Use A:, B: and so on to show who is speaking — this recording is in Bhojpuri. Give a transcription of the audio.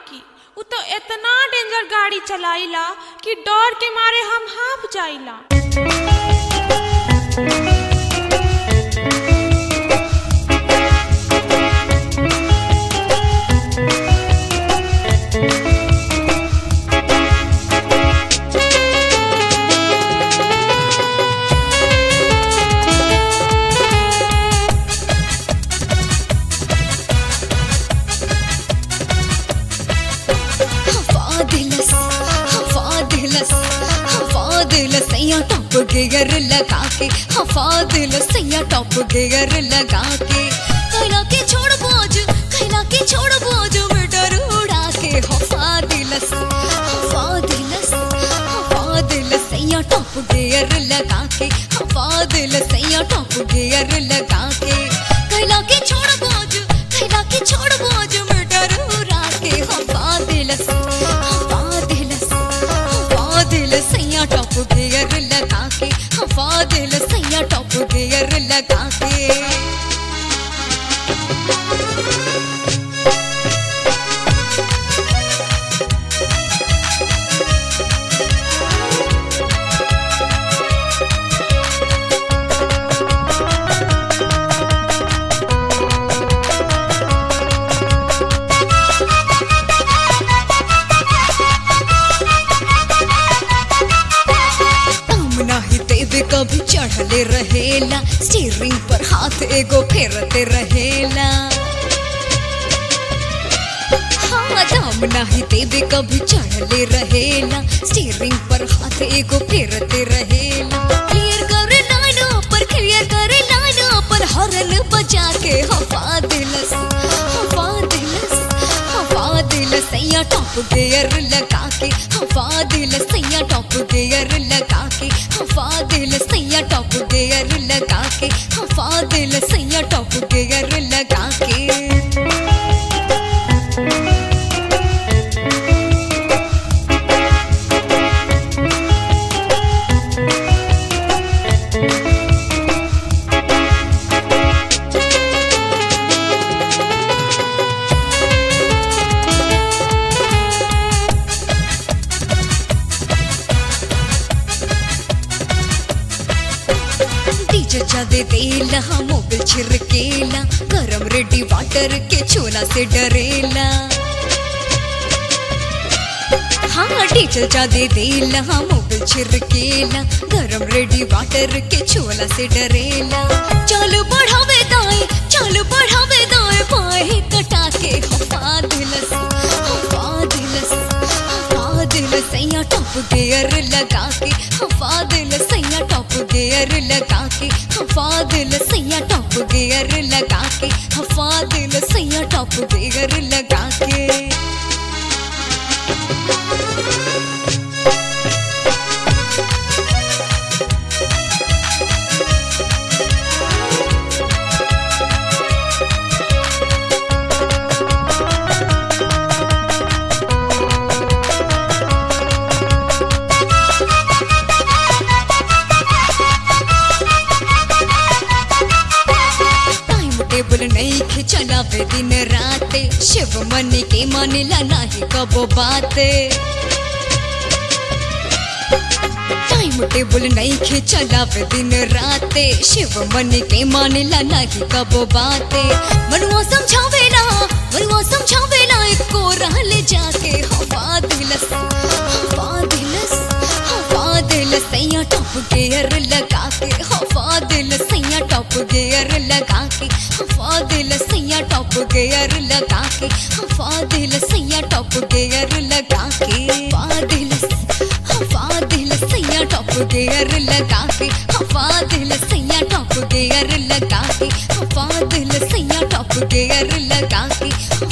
A: की। उ तो इतना डेंजर गाड़ी चलाइला कि डर के मारे हम हाफ जाइला।
B: सैया टॉप गियर लगा के, हफादिल सैया टॉप गियर लगा के, कैला के छोड़ बोझ, कैला के छोड़ बोझ मीटर उड़ा के, हफादिल सैया टॉप गियर लगा के, हफादिल सैया टॉप गियर लगा के, कैला के छोड़ बोझ, कैला के छोड़ बोझ मीटर उड़ा के, हफादिल सैया टॉप गियर लगा के, हफादिल सैया टॉप गियर लगा के। कभी चढ़ले रहेला, स्टीयरिंग पर हाथ एगो फेरते रहेला। हाँ दाम नाही देवे कभी चढ़ले रहेला, स्टीयरिंग पर हाथ एगो फेरते रहेला। क्लियर करे लाइन पर, क्लियर करे लाइन पर हॉर्न बजा के, हफादिल सैया टॉप गियर लगा के, हफादिल सैया टॉप गियर लगा के, हफादिल सैया टॉप गियर लगा के, हफादिल सैया टॉप गियर लगा के। दे देला मोबिल छिड़केला, गरम रेडी वाटर के छोला से डरेला। हाँ डीजल जादे देला मोबिल छिड़केला, गरम रेडी वाटर के छोला से डरेला। चलो बढ़ावे दाएं, चलो बढ़ावे दाएं बाएं कटा के, हफादिल सैया टॉप गियर लगा के, हफादिल सैया टॉप गियर लगा के, हफादिल सैया टॉप गियर लगा के, हफादिल सैया टॉप गियर लगा के। नहीं चलावे दिन राते, शिव मन के मानेला नाही कबो बाते। टाइम टेबल नहीं चलावे दिन राते, शिव मन के मानेला नाही कबो बाते। मनुआ समझावेला, मनुआ समझावेला एको रहले जाके, हफादिल सैया टॉप गियर लगा के, हफादिल सैया टॉप गियर लगा के, हफादिल सैया टॉप गियर लगा के, हफादिल सैया टॉप गियर लगा के, हफादिल सैया टॉप गियर लगा के, हफादिल सैया टॉप गियर लगा के, हफादिल सैया टॉप गियर लगा के।